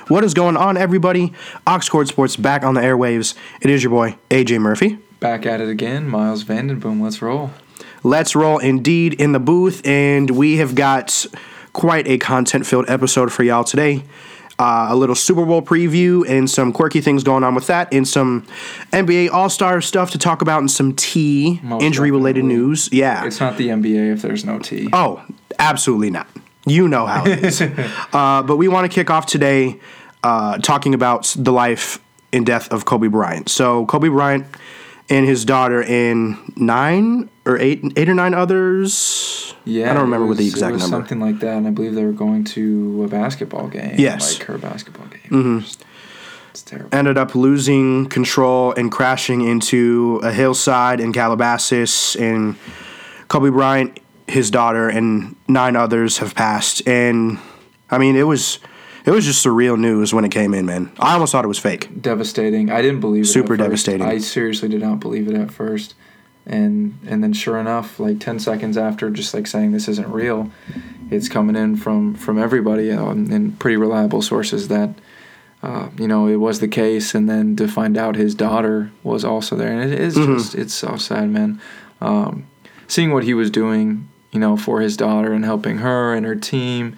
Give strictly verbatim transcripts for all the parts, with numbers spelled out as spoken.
What is going on, everybody? Oxcord Sports back on the airwaves. It is your boy, A J Murphy. Back at it again, Miles Vandenboom. Let's roll. Let's roll indeed in the booth, and we have got quite a content-filled episode for y'all today. Uh, a little Super Bowl preview and some quirky things going on with that, and some N B A All-Star stuff to talk about, and some tea, Most injury-related definitely. news. Yeah. It's not the N B A if there's no tea. Oh, absolutely not. You know how it is. uh, but we want to kick off today uh, talking about the life and death of Kobe Bryant. So Kobe Bryant and his daughter and nine or eight, eight or nine others. Yeah, I don't remember was, what the exact it was number. Something like that, and I believe they were going to a basketball game. Yes, like her basketball game. Mm-hmm. It's terrible. Ended up losing control and crashing into a hillside in Calabasas, and Kobe Bryant, his daughter, and nine others have passed. And I mean, it was it was just surreal news when it came in, man. I almost thought it was fake. Devastating. I didn't believe it. Super at first. devastating. I seriously did not believe it at first. And and then sure enough, like ten seconds after just like saying this isn't real, it's coming in from, from everybody uh, and pretty reliable sources that, uh, you know, it was the case. And then to find out his daughter was also there. And it is mm-hmm. just, it's so sad, man. Um, seeing what he was doing, you know, for his daughter and helping her and her team.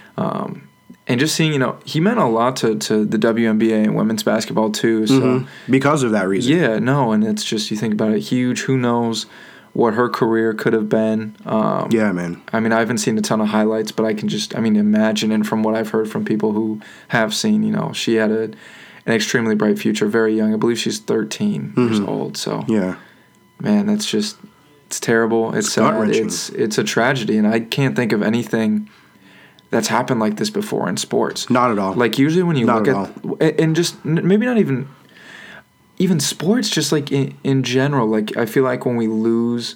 Um, and just seeing, you know, he meant a lot to, to the W N B A and women's basketball too. So mm-hmm. Because of that reason. Yeah, no, and it's just, you think about it, huge. Who knows what her career could have been. Um, yeah, man. I mean, I haven't seen a ton of highlights, but I can just, I mean, imagine, and from what I've heard from people who have seen, you know, she had a, an extremely bright future, very young. I believe she's thirteen mm-hmm. years old. So, yeah, man, that's just, it's terrible. It's, it's sad. It's, it's a tragedy, and I can't think of anything that's happened like this before in sports. Not at all. Like usually when you not look at, at and just maybe not even even sports, just like in, in general. Like I feel like when we lose,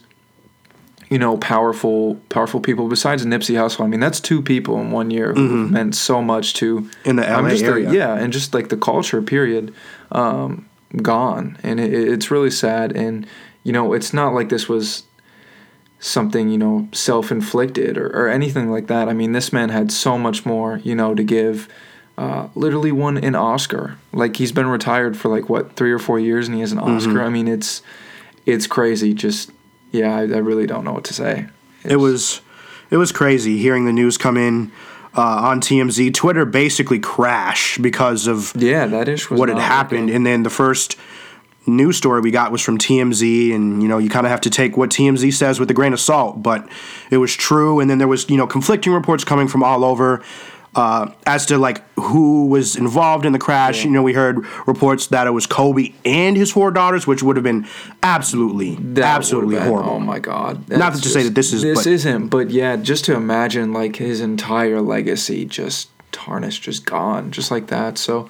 you know, powerful powerful people besides Nipsey Hussle. I mean, that's two people in one year who mm-hmm. meant so much to in the L A just area. A, yeah, and just like the culture. Period. Um, gone, and it, it's really sad. And you know, it's not like this was something, you know, self-inflicted or, or anything like that. I mean, this man had so much more, you know, to give. Uh, literally won an Oscar. Like, he's been retired for, like, what, three or four years, and he has an Oscar? Mm-hmm. I mean, it's it's crazy. Just, yeah, I, I really don't know what to say. It's, it was it was crazy hearing the news come in uh, on T M Z. Twitter basically crashed because of yeah, that ish was what had happened. Working. And then the first news story we got was from T M Z, and you know, you kind of have to take what T M Z says with a grain of salt, but it was true. And then there was, you know, conflicting reports coming from all over uh, as to like who was involved in the crash. Yeah. You know, we heard reports that it was Kobe and his four daughters, which would have been absolutely, that absolutely been, horrible. Oh my God! That's Not to just, say that this is this but, isn't, but yeah, just to imagine like his entire legacy just tarnished, just gone, just like that. So.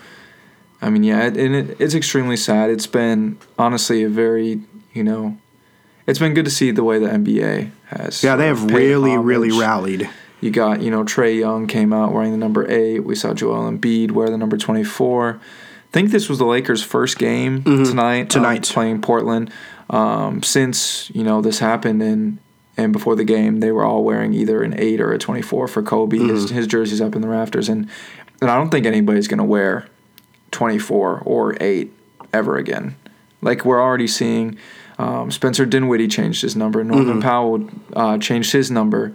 I mean, yeah, it, and it, it's extremely sad. It's been, honestly, a very, you know, it's been good to see the way the N B A has. Yeah, they have really, homage. really rallied. You got, you know, Trae Young came out wearing the number eight. We saw Joel Embiid wear the number twenty-four. I think this was the Lakers' first game mm-hmm. tonight. Tonight. Um, playing Portland. Um, since, you know, this happened and, and before the game, they were all wearing either an eight or a twenty-four for Kobe. Mm-hmm. His, his jersey's up in the rafters. And, and I don't think anybody's going to wear twenty-four or eight ever again. Like, we're already seeing um, Spencer Dinwiddie changed his number. Norman mm-hmm. Powell uh, changed his number.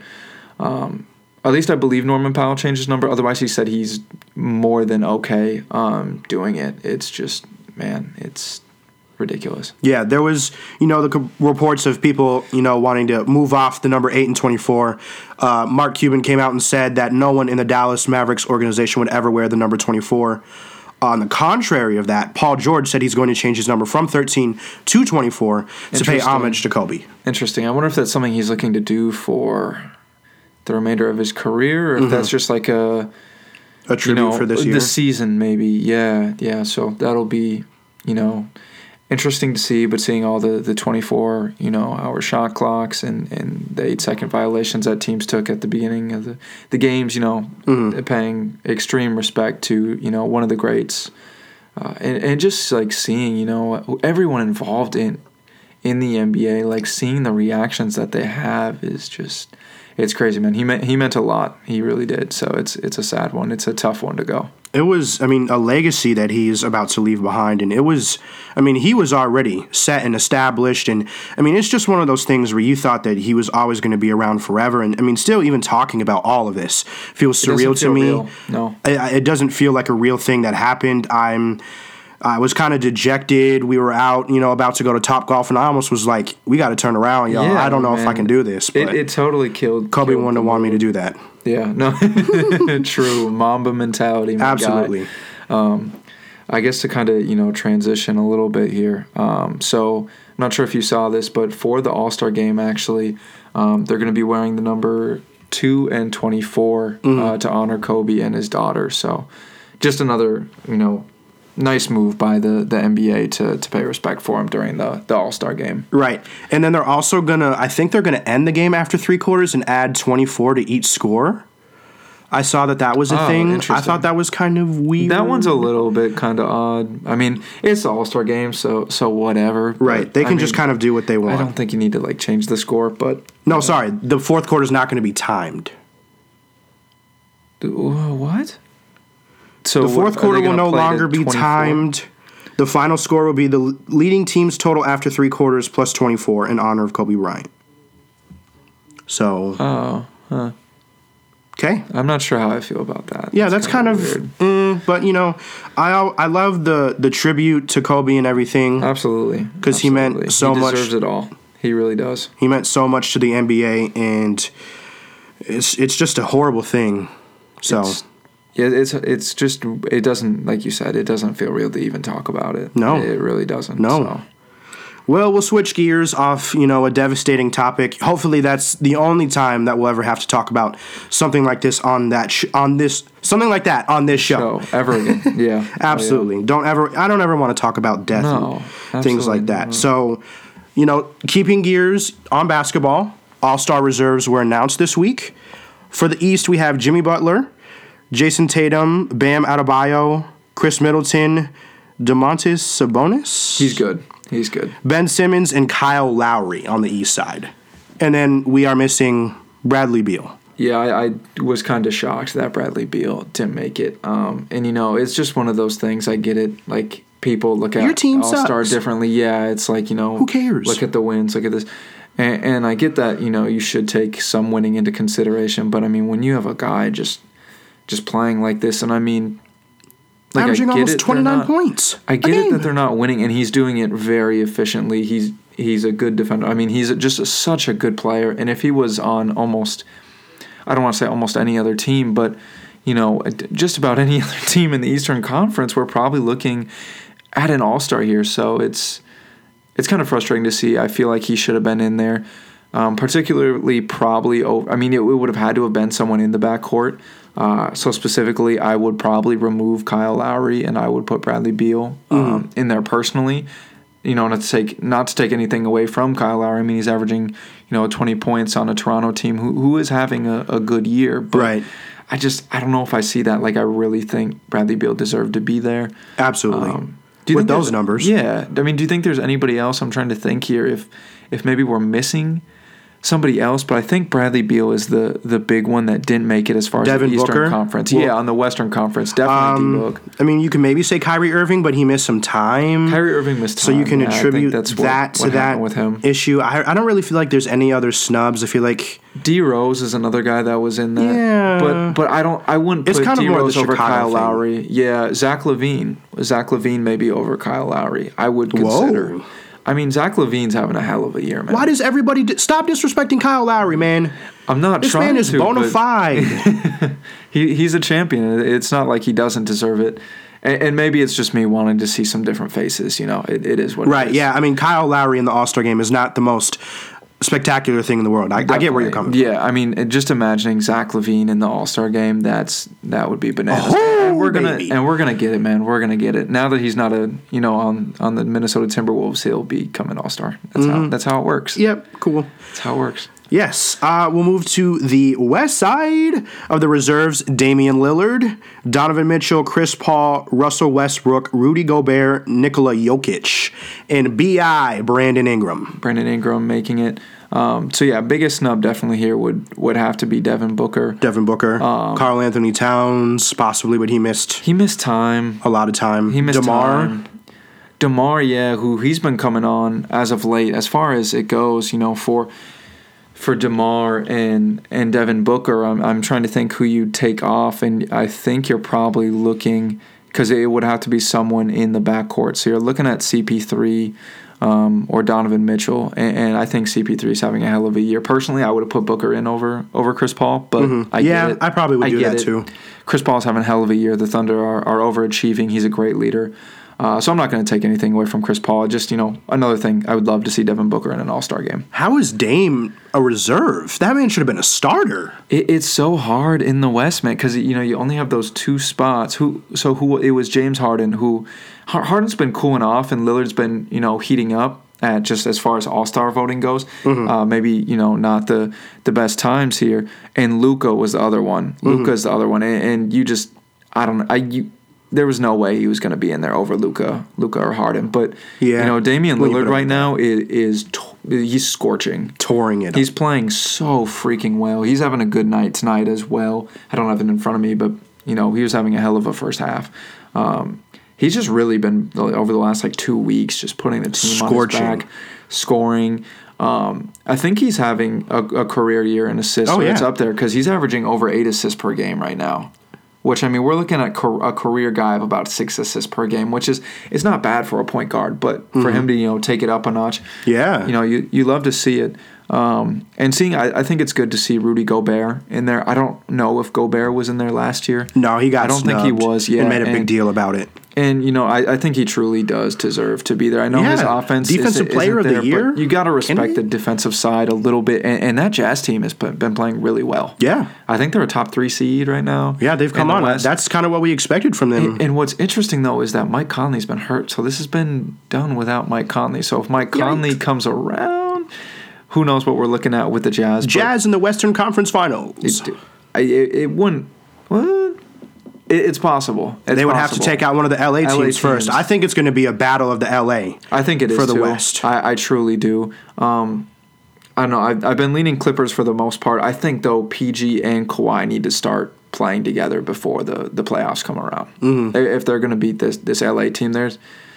Um, at least I believe Norman Powell changed his number. Otherwise, he said he's more than okay um, doing it. It's just, man, it's ridiculous. Yeah, there was, you know, the co- reports of people, you know, wanting to move off the number eight and twenty-four. Uh, Mark Cuban came out and said that no one in the Dallas Mavericks organization would ever wear the number twenty-four. On the contrary of that, Paul George said he's going to change his number from thirteen to twenty-four to pay homage to Kobe. Interesting. I wonder if that's something he's looking to do for the remainder of his career, or if mm-hmm. that's just like a a tribute you know, for this year, this season maybe. Yeah, yeah. So that'll be, you know, interesting to see. But seeing all the, the twenty-four, you know, hour shot clocks and, and the eight second violations that teams took at the beginning of the, the games, you know, mm-hmm. paying extreme respect to, you know, one of the greats, uh, and and just like seeing, you know, everyone involved in in the N B A, like seeing the reactions that they have is just, it's crazy, man. He meant he meant a lot. He really did. So it's it's a sad one. It's a tough one to go. It was, I mean, a legacy that he's about to leave behind. And it was, I mean, he was already set and established. And, I mean, it's just one of those things where you thought that he was always going to be around forever. And, I mean, still even talking about all of this feels It surreal doesn't to feel me. real. No. It, it doesn't feel like a real thing that happened. I'm... I was kind of dejected. We were out, you know, about to go to Topgolf, and I almost was like, we got to turn around, y'all. Yeah, I don't know man. if I can do this. But It, it totally killed. Kobe killed wouldn't have the wanted me to mood. do that. Yeah, no, true. Mamba mentality. My Absolutely. Guy. Um, I guess to kind of, you know, transition a little bit here. Um, so I'm not sure if you saw this, but for the All-Star game, actually, um, they're going to be wearing the number two and twenty-four Mm-hmm. uh, to honor Kobe and his daughter. So just another, you know, nice move by the, the N B A to, to pay respect for him during the, the All-Star game. Right. And then they're also going to, I think they're going to end the game after three quarters and add twenty-four to each score. I saw that that was a Oh, thing. I interesting. thought that was kind of weird. That one's a little bit kind of odd. I mean, it's the All-Star game, so so whatever. Right. But, They I can just mean, kind of do what they I want. don't think you need to like change the score, but No, sorry. The fourth quarter is not going to be timed. Uh, what? So The fourth what- are quarter they will gonna no play to longer be twenty-four? timed. The final score will be the leading team's total after three quarters plus twenty-four in honor of Kobe Bryant. So, Oh, huh. okay. I'm not sure how I feel about that. Yeah, that's, kind of, weird. mm, but you know, I I love the the tribute to Kobe and everything. Absolutely, 'Cause he meant Absolutely. so he much- deserves it all. He really does. He meant so much to the N B A, and it's it's just a horrible thing. So, It's- Yeah, it's it's just it doesn't, like you said, it doesn't feel real to even talk about it. No. it really doesn't. No. So. well, we'll switch gears off, you know, a devastating topic. Hopefully, that's the only time that we'll ever have to talk about something like this on that sh- on this something like that on this show. No, ever again. Yeah, Absolutely. Don't ever. I don't ever want to talk about death No, and things like absolutely that. not. So, you know, keeping gears on basketball, All-Star reserves were announced this week. For the East, we have Jimmy Butler, Jason Tatum, Bam Adebayo, Chris Middleton, DeMontis Sabonis. He's good. He's good. Ben Simmons and Kyle Lowry on the East side. And then we are missing Bradley Beal. Yeah, I, I was kind of shocked that Bradley Beal didn't make it. Um, and you know, it's just one of those things. I get it. Like people look at Your team All-Star sucks. differently. Yeah, it's like, you know, Who cares? Look at the wins. Look at this. And, and I get that. You know, you should take some winning into consideration. But I mean, when you have a guy just just playing like this, and I mean, like, Averaging I get almost it, they're twenty-nine not- points. I a get it game. that they're not winning, and he's doing it very efficiently. He's he's a good defender. I mean, he's just a, such a good player. And if he was on almost, I don't want to say almost any other team, but you know, just about any other team in the Eastern Conference, we're probably looking at an All-Star here. So it's it's kind of frustrating to see. I feel like he should have been in there, um, particularly probably over. I mean, it, it would have had to have been someone in the backcourt. Uh, so specifically, I would probably remove Kyle Lowry and I would put Bradley Beal um, Mm-hmm. in there personally. You know, not to take not to take anything away from Kyle Lowry. I mean, he's averaging, you know, twenty points on a Toronto team who who is having a, a good year. But Right. I just I don't know if I see that. Like, I really think Bradley Beal deserved to be there. Absolutely. Um, do you With think those there's- numbers. Yeah. I mean, do you think there's anybody else? I'm trying to think here if if maybe we're missing somebody else, but I think Bradley Beal is the the big one that didn't make it as far Devin as the Eastern Booker? Conference. Well- yeah, on the Western Conference, definitely D-Book. I mean, you can maybe say Kyrie Irving, but he missed some time. Kyrie Irving missed time. So you can yeah, I think attribute that's what, that to what that happened with him. issue. I, I don't really feel like there's any other snubs. I feel like D Rose is another guy that was in that. Yeah. But but I don't I wouldn't It's put kind of D more the Rose over Chicago Kyle thing. Lowry. Yeah, Zach LaVine. Zach LaVine maybe over Kyle Lowry. I would consider. Whoa. I mean, Zach LaVine's having a hell of a year, man. why does everybody di- stop disrespecting Kyle Lowry, man? I'm not This trying man is to, bona but fide. He he's a champion. It's not like he doesn't deserve it. And, and maybe it's just me wanting to see some different faces. You know, it, it is what it Right, is. yeah. I mean, Kyle Lowry in the All-Star game is not the most spectacular thing in the world. I, I get where you're coming from. Yeah, I mean, just imagining Zach LaVine in the All Star game, that's that would be bananas. Oh, and we're gonna baby. and we're gonna get it, man. We're gonna get it. Now that he's not a you know on on the Minnesota Timberwolves, he'll become an All Star. That's how that's how it works. Yep, cool. That's how it works. Yes, uh, we'll move to the west side of the reserves. Damian Lillard, Donovan Mitchell, Chris Paul, Russell Westbrook, Rudy Gobert, Nikola Jokic, and B I Brandon Ingram. Brandon Ingram making it. Um, so yeah, biggest snub definitely here would, would have to be Devin Booker. Devin Booker, Um, Karl Anthony Towns, possibly, but he missed He missed time. a lot of time. He missed DeMar, time. DeMar, yeah, who he's been coming on as of late. As far as it goes, you know, for for DeMar and and Devin Booker, I'm I'm trying to think who you take off, and I think you're probably looking, because it would have to be someone in the backcourt. So you're looking at C P three um, or Donovan Mitchell, and, and I think C P three is having a hell of a year. Personally, I would have put Booker in over over Chris Paul, but mm-hmm. I yeah, get it. I probably would I do get that it. too. Chris Paul's having a hell of a year. The Thunder are, are overachieving. He's a great leader. Uh, so I'm not going to take anything away from Chris Paul. Just, you know, another thing, I would love to see Devin Booker in an All-Star game. How is Dame a reserve? That man should have been a starter. It, it's so hard in the West, man, because, you know, you only have those two spots. Who So who it was James Harden, who Harden's been cooling off, and Lillard's been, you know, heating up at just as far as All-Star voting goes. Mm-hmm. Uh, maybe, you know, not the, the best times here. And Luka was the other one. Mm-hmm. Luka's the other one. And, and you just, I don't know, I you. There was no way he was going to be in there over Luka, Luka or Harden. But yeah. you know, Damian Lillard right now is, is he's scorching, touring it. He's playing so freaking well. He's having a good night tonight as well. I don't have it in front of me, but you know, he was having a hell of a first half. Um, he's just really been over the last like two weeks just putting the team Scorching. on his back, scoring. Um, I think he's having a, a career year in assists. Oh, so yeah. It's up there because he's averaging over eight assists per game right now. Which, I mean, we're looking at a career guy of about six assists per game, which is it's not bad for a point guard, but for mm-hmm. him to, you know, take it up a notch, yeah, you know, you, you love to see it. Um, and seeing, I, I think it's good to see Rudy Gobert in there. I don't know if Gobert was in there last year. No, he got I don't snubbed think he was, yeah. And made a and, big deal about it. And, you know, I, I think he truly does deserve to be there. I know yeah. his offense Defensive is, player isn't of there, the year. But you got to respect the defensive side a little bit. And, and that Jazz team has been playing really well. Yeah. I think they're a top three seed right now. Yeah, they've come the on. West. That's kind of what we expected from them. And, and what's interesting, though, is that Mike Conley's been hurt. So this has been done without Mike Conley. So if Mike Conley Yikes. comes around, who knows what we're looking at with the Jazz. Jazz in the Western Conference Finals. It, it, it wouldn't. What? It, it's possible. It's they would possible. have to take out one of the L A, L A teams, teams first. I think it's going to be a battle of the L A. I think it is for the too. West. I, I truly do. Um, I don't know. I've, I've been leaning Clippers for the most part. I think, though, P G and Kawhi need to start playing together before the, the playoffs come around. Mm-hmm. If they're going to beat this this L A team, there's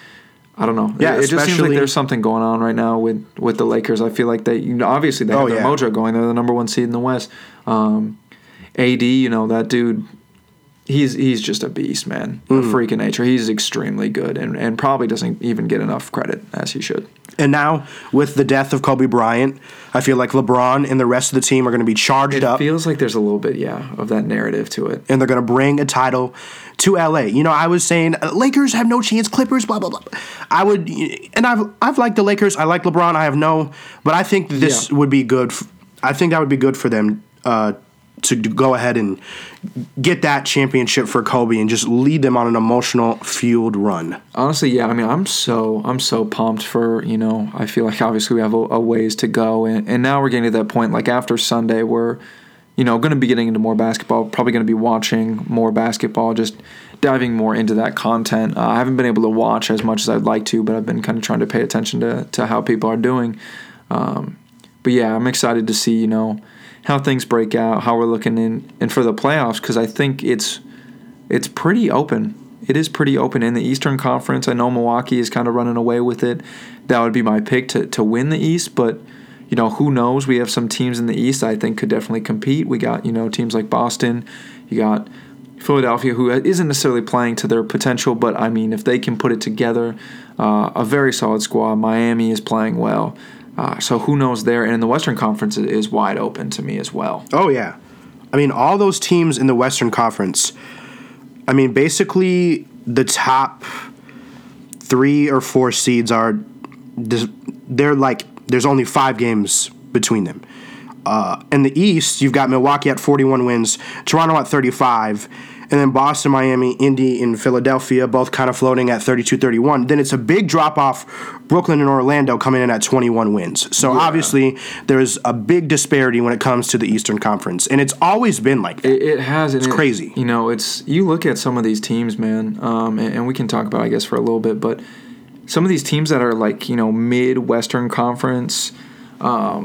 I don't know. Yeah, it, it just seems like especially- there's something going on right now with, with the Lakers. I feel like they, you know, obviously they have Oh, their yeah. mojo going. They're the number one seed in the West. Um, A D, you know, that dude, he's he's just a beast, man. A Mm-hmm. freak of nature. He's extremely good and, and probably doesn't even get enough credit as he should. And now, with the death of Kobe Bryant, I feel like LeBron and the rest of the team are going to be charged It up, feels like there's a little bit, yeah, of that narrative to it. and they're going to bring a title to L A. You know, I was saying uh, Lakers have no chance, Clippers, blah blah blah. I would, and I've I've liked the Lakers. I like LeBron. I have no, but I think this Yeah. would be good. f- I think that would be good for them uh, to d- go ahead and get that championship for Kobe and just lead them on an emotional fueled run. Honestly, yeah. I mean, I'm so I'm so pumped for, you know. I feel like obviously we have a, a ways to go, and, and now we're getting to that point. Like after Sunday, we're, you know, going to be getting into more basketball. Probably going to be watching more basketball, just diving more into that content. Uh, I haven't been able to watch as much as I'd like to, but I've been kind of trying to pay attention to to how people are doing. Um, but yeah, I'm excited to see, you know, how things break out, how we're looking in, and for the playoffs, because I think it's it's pretty open. It is pretty open in the Eastern Conference. I know Milwaukee is kind of running away with it. That would be my pick to, to win the East, but you know, who knows? We have some teams in the East I think could definitely compete. We got, you know, teams like Boston. You got Philadelphia, who isn't necessarily playing to their potential, but I mean, if they can put it together, uh, a very solid squad. Miami is playing well. Uh, so who knows there? And in the Western Conference, it is wide open to me as well. Oh, yeah. I mean, all those teams in the Western Conference, I mean, basically the top three or four seeds are, they're like, there's only five games between them. Uh, in the East, you've got Milwaukee at forty-one wins, Toronto at thirty-five, and then Boston, Miami, Indy, and Philadelphia both kind of floating at thirty-two thirty-one. Then it's a big drop-off, Brooklyn and Orlando coming in at twenty-one wins. So Yeah. obviously, there's a big disparity when it comes to the Eastern Conference, and it's always been like that. It, it has. And It's it- crazy. You know, it's you look at some of these teams, man, um, and, and we can talk about, I guess, for a little bit, but some of these teams that are like, you know, mid-Western Conference, um,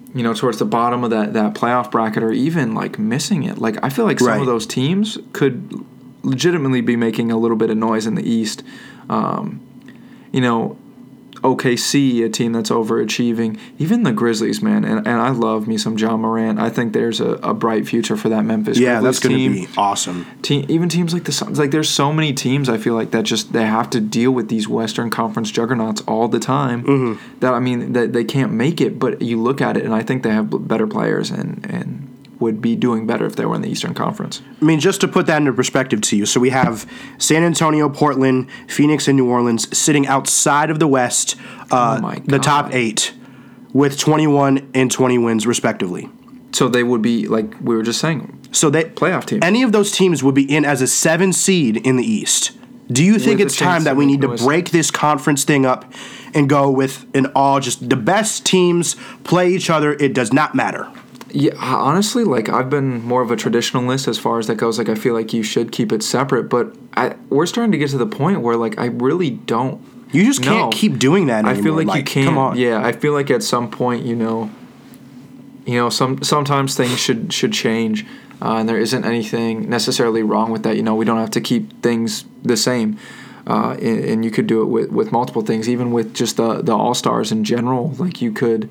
you know, towards the bottom of that, that playoff bracket or even, like, missing it. Like, I feel like some Right. of those teams could legitimately be making a little bit of noise in the East. Um, you know, O K C, a team that's overachieving. Even the Grizzlies, man. And, and I love me some John Morant. I think there's a, a bright future for that Memphis Yeah, Grizzlies that's going team. to be awesome. Team, even teams like the Suns, like there's so many teams I feel like that just they have to deal with these Western Conference juggernauts all the time. Mm-hmm. That I mean that they can't make it, but you look at it and I think they have better players and and would be doing better if they were in the Eastern Conference. I mean, just to put that into perspective to you, so we have San Antonio, Portland, Phoenix, and New Orleans sitting outside of the West, uh, Oh my the God. top eight, with twenty-one and twenty wins respectively. So they would be like we were just saying, So they playoff team. Any of those teams would be in as a seven seed in the East. Do you think With it's a chance time that to we make need to noise. break this conference thing up and go with an all just the best teams play each other? It does not matter. Yeah, honestly, like I've been more of a traditionalist as far as that goes. Like I feel like you should keep it separate, but I, we're starting to get to the point where like I really don't. You just can't know. keep doing that anymore. I feel like, you can't. Come on. Yeah, I feel like at some point, you know, you know, some sometimes things should should change, uh, and there isn't anything necessarily wrong with that. You know, we don't have to keep things the same. Uh, and, and you could do it with, with multiple things, even with just the the all stars in general. Like you could.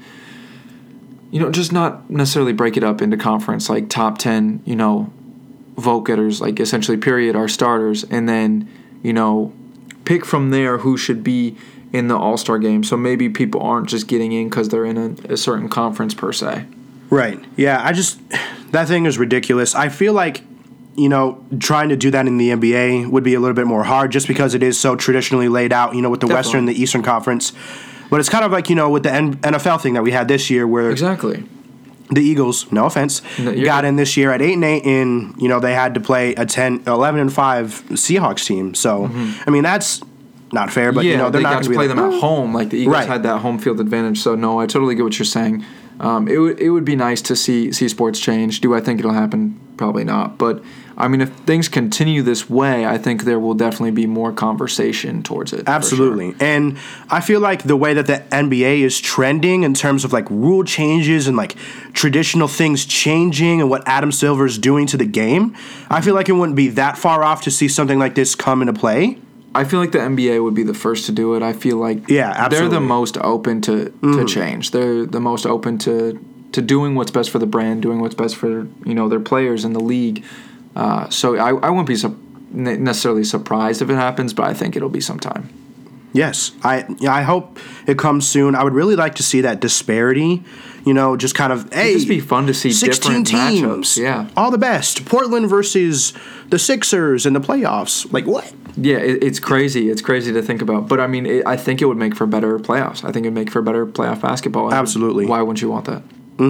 You know, just not necessarily break it up into conference, like top ten, you know, vote getters, like essentially period, are starters, and then, you know, pick from there who should be in the All-Star game. So maybe people aren't just getting in because they're in a, a certain conference per se. Right. Yeah, I just that thing is ridiculous. I feel like, you know, trying to do that in the N B A would be a little bit more hard just because it is so traditionally laid out, you know, with the Definitely. Western and the Eastern Conference. But it's kind of like, you know, with the N F L thing that we had this year where Exactly. the Eagles, no offense, No, you're got good. in this year at eight and eight, and, you know, they had to play a ten, eleven and five Seahawks team. So, I mean, that's not fair, but, yeah, you know, they're they not got going to be play like, them "Oh." at home. Like the Eagles Right. had that home field advantage. So no, I totally get what you're saying. Um, it would it would be nice to see see sports change. Do I think it'll happen? Probably not. But I mean, if things continue this way, I think there will definitely be more conversation towards it. for Absolutely. sure. And I feel like the way that the N B A is trending in terms of like rule changes and like traditional things changing and what Adam Silver is doing to the game, I feel like it wouldn't be that far off to see something like this come into play. I feel like the N B A would be the first to do it. I feel like Yeah, they're absolutely. the most open to, to change. They're the most open to to doing what's best for the brand, doing what's best for you know their players in the league. Uh, so I, I wouldn't be su- necessarily surprised if it happens, but I think it'll be sometime. Yes, I yeah, I hope it comes soon. I would really like to see that disparity, you know, just kind of hey, just be fun to see sixteen different teams, matchups, yeah. all the best. Portland versus the Sixers in the playoffs. Like what? Yeah, it, it's crazy. It's crazy to think about. But I mean, it, I think it would make for better playoffs. I think it would make for better playoff basketball. Absolutely. Why wouldn't you want that?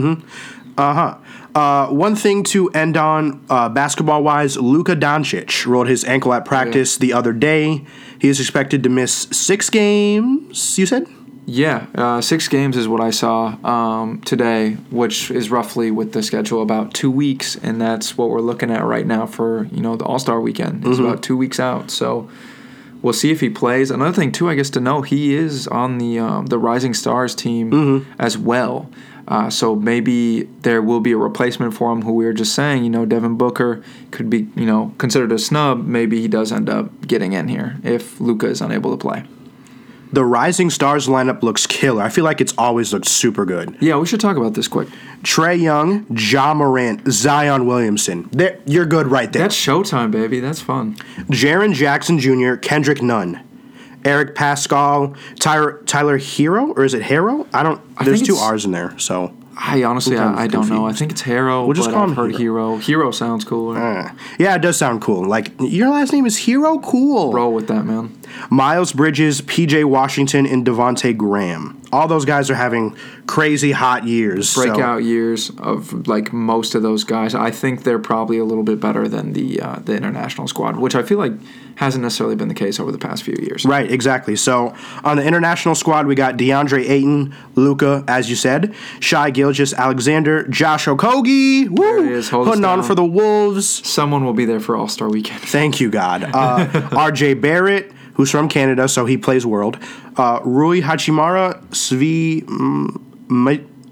Uh-huh. Uh One thing to end on, uh, basketball-wise, Luka Doncic rolled his ankle at practice the other day. He is expected to miss six games, you said? Yeah, uh, six games is what I saw um, today, which is roughly with the schedule about two weeks, and that's what we're looking at right now for you know the All Star weekend. It's about two weeks out, so we'll see if he plays. Another thing too, I guess to know, he is on the um, the Rising Stars team as well. Uh, so maybe there will be a replacement for him. Who we were just saying, you know, Devin Booker could be you know considered a snub. Maybe he does end up getting in here if Luka is unable to play. The Rising Stars lineup looks killer. I feel like it's always looked super good. Yeah, we should talk about this quick. Trae Young, Ja Morant, Zion Williamson. They're, you're good right there. That's showtime, baby. That's fun. Jaren Jackson Junior, Kendrick Nunn, Eric Pascal, Tyler, Tyler Hero, or is it Hero? I don't. I There's think two it's- R's in there, so. I honestly, I'm I, I don't know. I confused. think it's Hero, We'll just but call I've him heard Hero. Hero. Hero sounds cooler. Uh, yeah, it does sound cool. Like, your last name is Hero? Cool. Roll with that, man. Miles Bridges, P J Washington, and Devontae Graham. All those guys are having crazy hot years. so- Breakout years of like most of those guys. I think they're probably a little bit better than the uh, the international squad, which I feel like hasn't necessarily been the case over the past few years. Right, exactly. So on the international squad, we got DeAndre Ayton, Luka, as you said, Shai Gilgeous, Alexander, Josh Okogie, woo, There it is. Hold us putting on down. for the Wolves. Someone will be there for All Star Weekend. Thank you, God. Uh, R J Barrett, who's from Canada, so he plays World. Uh, Rui Hachimura, Svi mm, Ma-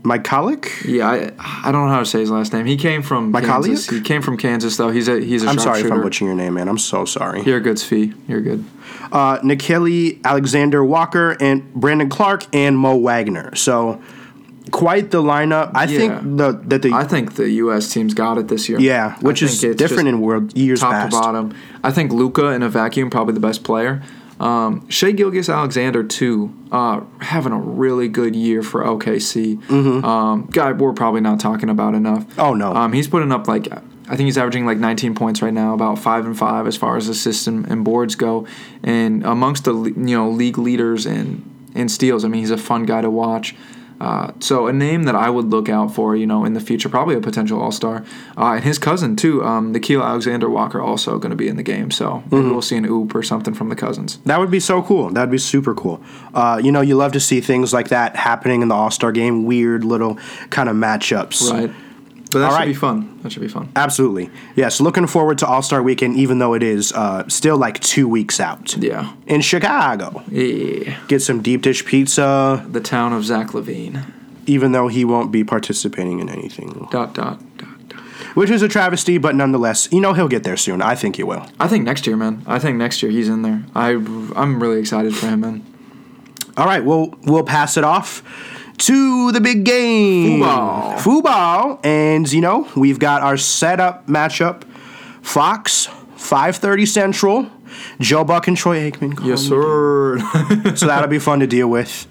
Mykalik? Yeah, I I don't know how to say his last name. He came from Mykalik? Kansas. He came from Kansas, though. He's a he's a I'm sorry sharpshooter. if I'm butchering your name, man. I'm so sorry. You're good, Svi. You're good. Uh, Nikeli Alexander Walker and Brandon Clark and Mo Wagner. So quite the lineup. I Yeah. think the that the I think the U S team's got it this year. yeah, which I is think it's different just in world years top past. to bottom. I think Luka in a vacuum probably the best player. Um, Shea Gilgeous-Alexander too, uh, having a really good year for O K C. Mm-hmm. Um, guy we're probably not talking about enough. Oh, no. Um, he's putting up like I think he's averaging like nineteen points right now, about five and five as far as assists and, and boards go, and amongst the you know league leaders in in steals. I mean, he's a fun guy to watch. Uh, so a name that I would look out for, you know, in the future, probably a potential All-Star. Uh, and his cousin, too, um, Nikhil Alexander-Walker, also going to be in the game. So maybe Mm-hmm. we'll see an oop or something from the cousins. That would be so cool. That would be super cool. Uh, you know, you love to see things like that happening in the All-Star game, weird little kind of matchups. Right. But that All should right. be fun. That should be fun. Absolutely. Yes, looking forward to All-Star Weekend, even though it is uh, still like two weeks out. Yeah. In Chicago. Yeah. Get some deep dish pizza, The town of Zach LaVine. even though he won't be participating in anything. Dot, dot, dot, dot. Which is a travesty, but nonetheless, you know he'll get there soon. I think he will. I think next year, man. I think next year he's in there. I, I'm really excited for him, man. All right, we'll we'll pass it off to the big game. Football. Football. And, you know, we've got our setup matchup. Fox, five thirty Central. Joe Buck and Troy Aikman. calling Yes, the sir. game. So that'll be fun to deal with.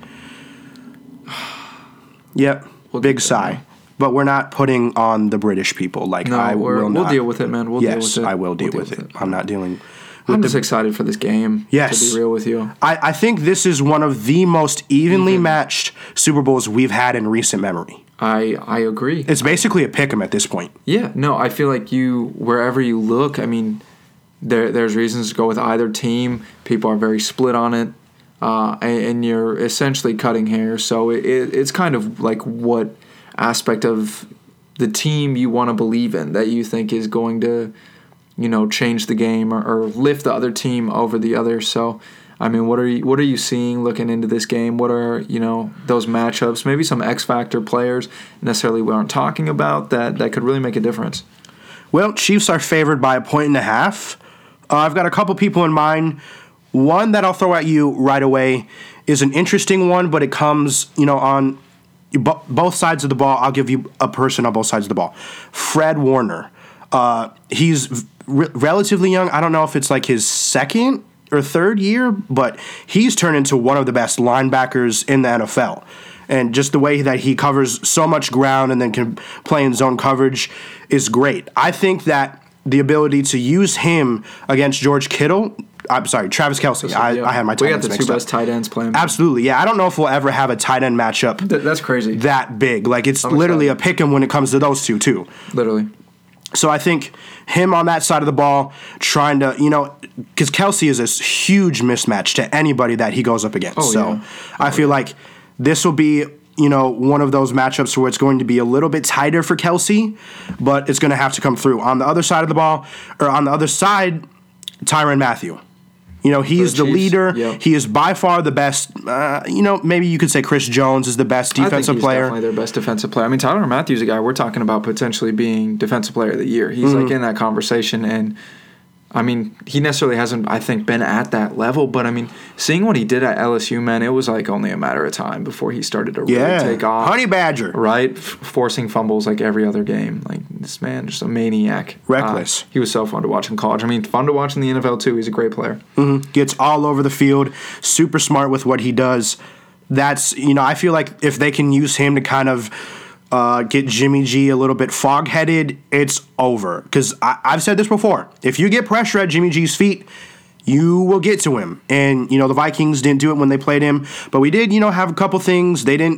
Yep, We'll big get that, sigh. man. But we're not putting on the British people. Like, No, I we're, will we'll not. deal with it, man. We'll deal yes, with it. I will deal, We'll with, it. I'm not dealing I'm with just the excited for this game. Yes. To be real with you. I, I think this is one of the most evenly matched Super Bowls we've had in recent memory. I I agree. It's basically a pick 'em at this point. Yeah, no, I feel like you wherever you look, I mean, there there's reasons to go with either team. People are very split on it, uh, and, and you're essentially cutting hair. So it, it, it's kind of like what aspect of the team you want to believe in that you think is going to, you know, change the game or, or lift the other team over the other. So. I mean, what are you what are you seeing looking into this game? What are, you know, those matchups? Maybe some X factor players necessarily we aren't talking about that, that could really make a difference. Well, Chiefs are favored by a point and a half. Uh, I've got a couple people in mind. One that I'll throw at you right away is an interesting one, but it comes, you know, on bo- both sides of the ball. I'll give you a person on both sides of the ball. Fred Warner. Uh, he's re- relatively young. I don't know if it's like his second or third year, but he's turned into one of the best linebackers in the N F L. And just the way that he covers so much ground and then can play in zone coverage is great. I think that the ability to use him against George Kittle, I'm sorry, Travis Kelce. I, Yeah. I had my tight We got ends the mixed two up. best tight ends playing. Absolutely, yeah. I don't know if we'll ever have a tight end matchup Th- that's crazy. that big. Like, it's I'm literally excited. a pick 'em when it comes to those two, too. Literally. So I think him on that side of the ball, trying to, you know, because Kelce is a huge mismatch to anybody that he goes up against. Oh, so yeah. I feel like this will be, you know, one of those matchups where it's going to be a little bit tighter for Kelce, but it's going to have to come through. On the other side of the ball, or on the other side, Tyrann Mathieu. You know, he's the the Chiefs, leader. yep. He is by far the best. Uh, you know, maybe you could say Chris Jones is the best I think defensive he's player. definitely their best defensive player. I mean, Tyler Matthews, a guy we're talking about potentially being defensive player of the year. He's Mm-hmm. like in that conversation, and I mean, he necessarily hasn't, I think, been at that level. But I mean, seeing what he did at L S U, man, it was like only a matter of time before he started to really Yeah, take off. Honey Badger. Right, F- forcing fumbles like every other game. Like this man, just a maniac. Reckless. Uh, he was so fun to watch in college. I mean, fun to watch in the N F L too. He's a great player. Mm-hmm. Gets all over the field, super smart with what he does. That's, you know, I feel like if they can use him to kind of uh, get Jimmy G a little bit fog-headed, it's over. Because I've said this before. If you get pressure at Jimmy G's feet, you will get to him. And, you know, the Vikings didn't do it when they played him. But we did, you know, have a couple things. They didn't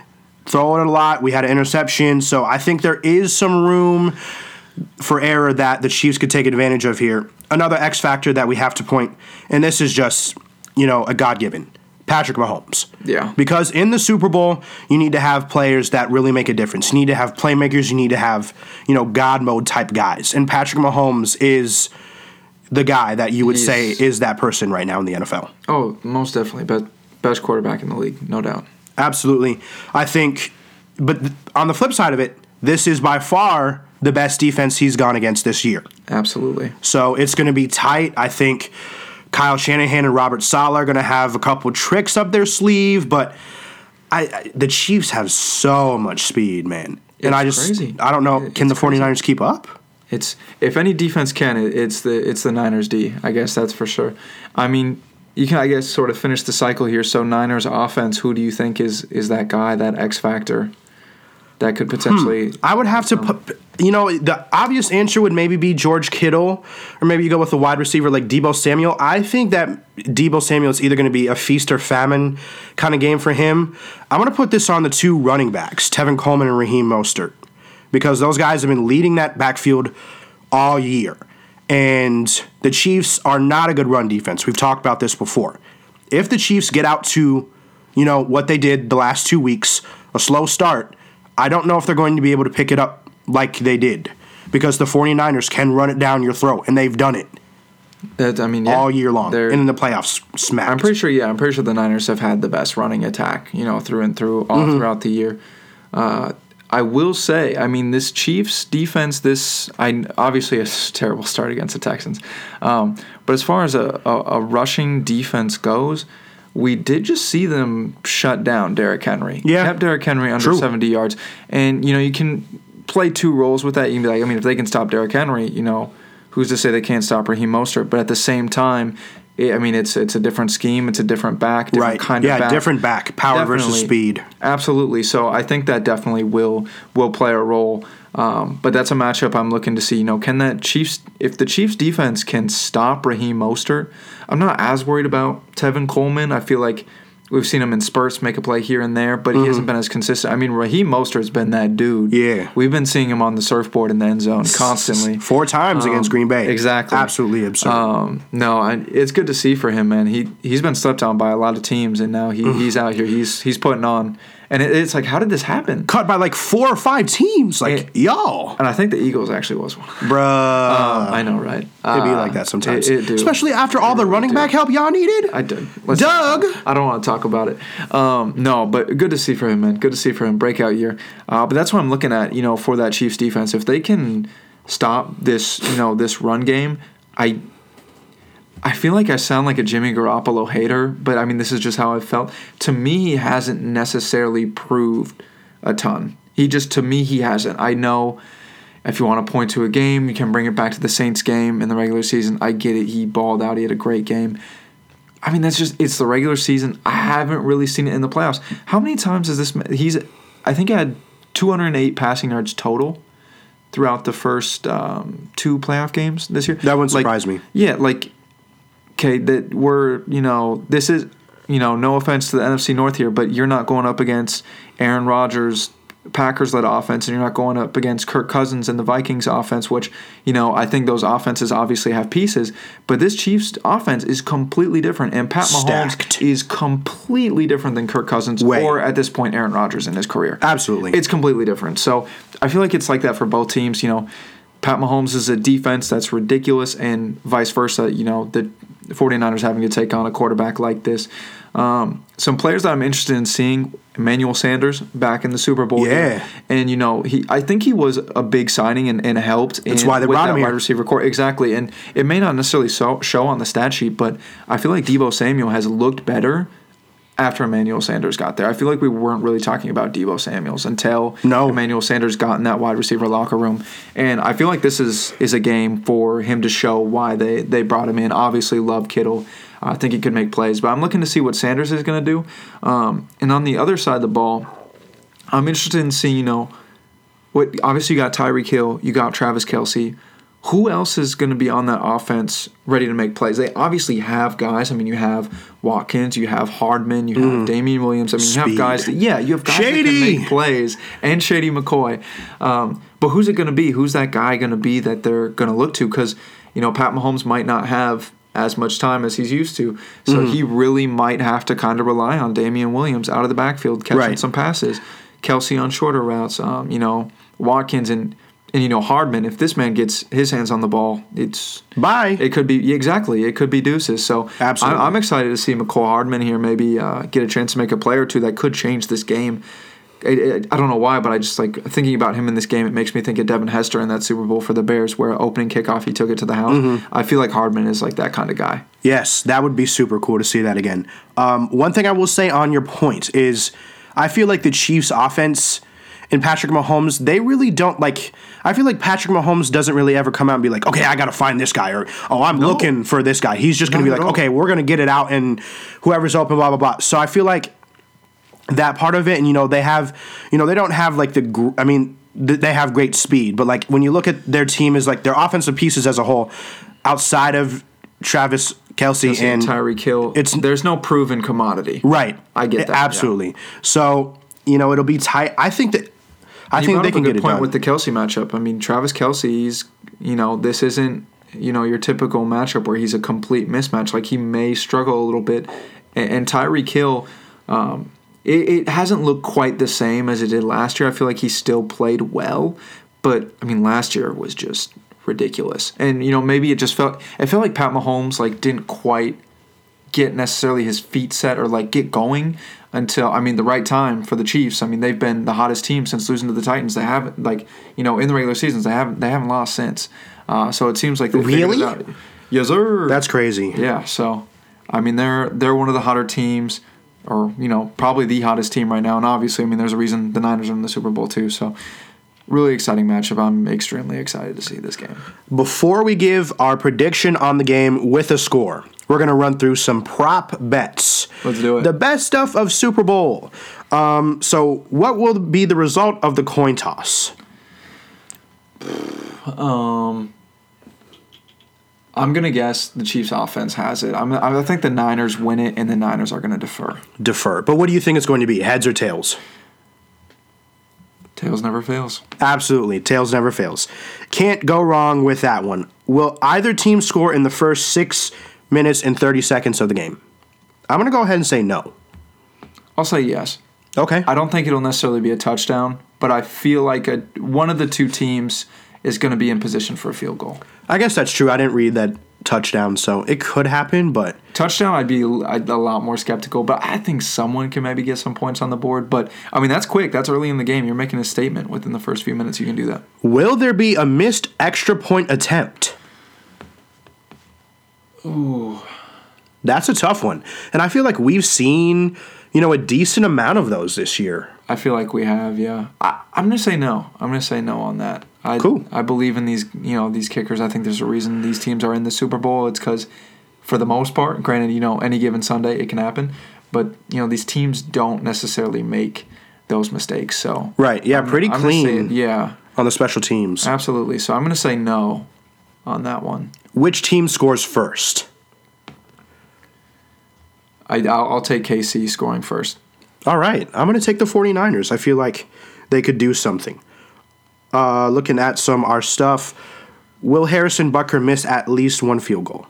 throw it a lot. We had an interception. So I think there is some room for error that the Chiefs could take advantage of here. Another X factor that we have to point, and this is just, you know, a God-given, Patrick Mahomes. Yeah. Because in the Super Bowl, you need to have players that really make a difference. You need to have playmakers. You need to have, you know, God mode type guys. And Patrick Mahomes is the guy that you would He's- say is that person right now in the N F L. Oh, most definitely. Best, best quarterback in the league, no doubt. Absolutely. I think, but th- on the flip side of it, this is by far the best defense he's gone against this year. Absolutely. So it's going to be tight. I think Kyle Shanahan and Robert Saleh are going to have a couple tricks up their sleeve, but I, I the Chiefs have so much speed, man. It's and I just crazy. I don't know, It's can the crazy. 49ers keep up? It's if any defense can, it, it's the it's the Niners D. I guess that's for sure. I mean, you can I guess sort of finish the cycle here. So Niners offense, who do you think is is that guy, that X factor that could potentially? Hmm. I would have to put, you know, the obvious answer would maybe be George Kittle, or maybe you go with a wide receiver like Deebo Samuel. I think that Deebo Samuel is either going to be a feast or famine kind of game for him. I'm going to put this on the two running backs, Tevin Coleman and Raheem Mostert, because those guys have been leading that backfield all year. And the Chiefs are not a good run defense. We've talked about this before. If the Chiefs get out to, you know, what they did the last two weeks, a slow start, I don't know if they're going to be able to pick it up like they did, because the 49ers can run it down your throat, and they've done it That, I mean, yeah, all year long. they're- And in the playoffs, smacked. I'm pretty sure. Yeah, I'm pretty sure the Niners have had the best running attack, you know, through and through all Mm-hmm. throughout the year. Uh, I will say, I mean, this Chiefs defense, this I obviously a terrible start against the Texans, um, but as far as a, a, a rushing defense goes, we did just see them shut down Derrick Henry. Yeah. Kept Derrick Henry under True. seventy yards, and you know you can play two roles with that. You can be like, I mean, if they can stop Derrick Henry, you know, who's to say they can't stop Raheem Mostert? But at the same time, it, I mean, it's it's a different scheme, it's a different back, different right. kind yeah, of back. different back. Power versus Definitely. speed. Absolutely. So I think that definitely will will play a role. Um, but that's a matchup I'm looking to see. You know, can that Chiefs if the Chiefs defense can stop Raheem Mostert, I'm not as worried about Tevin Coleman. I feel like we've seen him in spurts make a play here and there, but he hasn't been as consistent. I mean, Raheem Mostert's been that dude. Yeah. We've been seeing him on the surfboard in the end zone constantly. Four times against Green Bay. exactly. Absolutely absurd. Um, no, I, it's good to see for him, man. He he's been slept on by a lot of teams, and now he, he's out here. He's he's putting on, and it, it's like, how did this happen? Cut by like four or five teams. Like, It- y'all. And I think the Eagles actually was one. Bruh. Um, I know, right? It'd be Uh, like that sometimes. It, it do. Especially after all the really running do. back help y'all needed. I did. Let's Doug. not- I don't want to talk about it. Um, no, but good to see for him, man. Good to see for him. Breakout year. Uh, but that's what I'm looking at. You know, for that Chiefs defense, if they can stop this, you know, this run game, I. I feel like I sound like a Jimmy Garoppolo hater, but I mean, this is just how I felt. To me, he hasn't necessarily proved a ton. He just, to me, he hasn't. I know if you want to point to a game, you can bring it back to the Saints game in the regular season. I get it. He balled out. He had a great game. I mean, that's just, it's the regular season. I haven't really seen it in the playoffs. How many times has this, he's, I think he had two hundred eight passing yards total throughout the first um, two playoff games this year. That wouldn't Like, surprise me. Yeah, like, okay, that we're, you know, this is, you know, no offense to the N F C North here, but you're not going up against Aaron Rodgers' Packers-led offense, and you're not going up against Kirk Cousins and the Vikings offense, which, you know, I think those offenses obviously have pieces, but this Chiefs offense is completely different, and Pat Mahomes Stacked. is completely different than Kirk Cousins Way. or, at this point, Aaron Rodgers in his career. Absolutely. It's completely different. So I feel like it's like that for both teams. You know, Pat Mahomes is a defense that's ridiculous, and vice versa. You know, the 49ers having to take on a quarterback like this. Um, some players that I'm interested in seeing, Emmanuel Sanders back in the Super Bowl. Yeah. And, you know, he I think he was a big signing and, and helped. That's in, why they with brought that him here. wide receiver core. Exactly. And it may not necessarily so, show on the stat sheet, but I feel like Deebo Samuel has looked better after Emmanuel Sanders got there. I feel like we weren't really talking about Deebo Samuels until No. Emmanuel Sanders got in that wide receiver locker room. And I feel like this is is a game for him to show why they, they brought him in. Obviously, love Kittle. I think he could make plays. But I'm looking to see what Sanders is going to do. Um, and on the other side of the ball, I'm interested in seeing, you know, what obviously you got Tyreek Hill, you got Travis Kelce. Who else is going to be on that offense ready to make plays? They obviously have guys. I mean, you have Watkins, you have Hardman, you have Damian Williams. I mean, you have Speed. guys that, yeah, you have guys that Shady. can make plays, and Shady McCoy. Um, but who's it going to be? Who's that guy going to be that they're going to look to? Because, you know, Pat Mahomes might not have as much time as he's used to. So Mm-hmm. he really might have to kind of rely on Damian Williams out of the backfield catching Right. some passes. Kelsey on shorter routes, um, you know, Watkins and, and, you know, Hardman. If this man gets his hands on the ball, it's Bye. it could be exactly it could be deuces. So Absolutely. I, I'm excited to see McCall Hardman here maybe uh, get a chance to make a play or two that could change this game. I, I don't know why, but I just like thinking about him in this game. It makes me think of Devin Hester in that Super Bowl for the Bears, where opening kickoff he took it to the house. Mm-hmm. I feel like Hardman is like that kind of guy. Yes, that would be super cool to see that again. Um, one thing I will say on your point is, I feel like the Chiefs' offense and Patrick Mahomes, they really don't like. I feel like Patrick Mahomes doesn't really ever come out and be like, okay, I got to find this guy, or oh, I'm no. looking for this guy. He's just going to be like, okay, we're going to get it out, and whoever's open, blah blah blah. So I feel like that part of it, and you know, they have, you know, they don't have like the, gr- I mean, th- they have great speed, but like when you look at their team as like their offensive pieces as a whole, outside of Travis Kelce Kelce and Tyreek Hill, it's there's no proven commodity. Right, I get that absolutely. Yeah. So you know, it'll be tight. I think that I and think they can get it point done with the Kelce matchup. I mean, Travis Kelce, he's you know, this isn't you know your typical matchup where he's a complete mismatch. Like he may struggle a little bit, and, and Tyreek Hill. Um, It, it hasn't looked quite the same as it did last year. I feel like he still played well, but I mean, last year was just ridiculous. And you know, maybe it just felt it felt like Pat Mahomes like didn't quite get necessarily his feet set or like get going until I mean the right time for the Chiefs. I mean, they've been the hottest team since losing to the Titans. They haven't like you know in the regular seasons they haven't they haven't lost since. Uh, so it seems like they really figured it out. Yes, sir. That's crazy. Yeah. So I mean, they're they're one of the hotter teams. Or, you know, probably the hottest team right now. And obviously, I mean, there's a reason the Niners are in the Super Bowl, too. So, really exciting matchup. I'm extremely excited to see this game. Before we give our prediction on the game with a score, we're going to run through some prop bets. Let's do it. The best stuff of Super Bowl. Um, so, what will be the result of the coin toss? Um... I'm going to guess the Chiefs' offense has it. I'm, I think the Niners win it, and the Niners are going to defer. Defer. But what do you think it's going to be, heads or tails? Tails never fails. Absolutely. Tails never fails. Can't go wrong with that one. Will either team score in the first six minutes and thirty seconds of the game? I'm going to go ahead and say no. I'll say yes. Okay. I don't think it'll necessarily be a touchdown, but I feel like a, one of the two teams is going to be in position for a field goal. I guess that's true. I didn't read that touchdown, so it could happen, but... Touchdown, I'd be I'd a lot more skeptical, but I think someone can maybe get some points on the board. But, I mean, that's quick. That's early in the game. You're making a statement within the first few minutes. You can do that. Will there be a missed extra point attempt? Ooh. That's a tough one. And I feel like we've seen, you know, a decent amount of those this year. I feel like we have, yeah. I, I'm going to say no. I'm going to say no on that. I, cool. I believe in these, you know, these kickers. I think there's a reason these teams are in the Super Bowl. It's because, for the most part, granted, you know, any given Sunday it can happen, but you know, these teams don't necessarily make those mistakes. So right, yeah, I'm, pretty I'm clean. Say, yeah, on the special teams. Absolutely. So I'm going to say no on that one. Which team scores first? I, I'll, I'll take K C scoring first. All right, I'm going to take the 49ers. I feel like they could do something. Uh, looking at some our stuff, will Harrison Butker miss at least one field goal?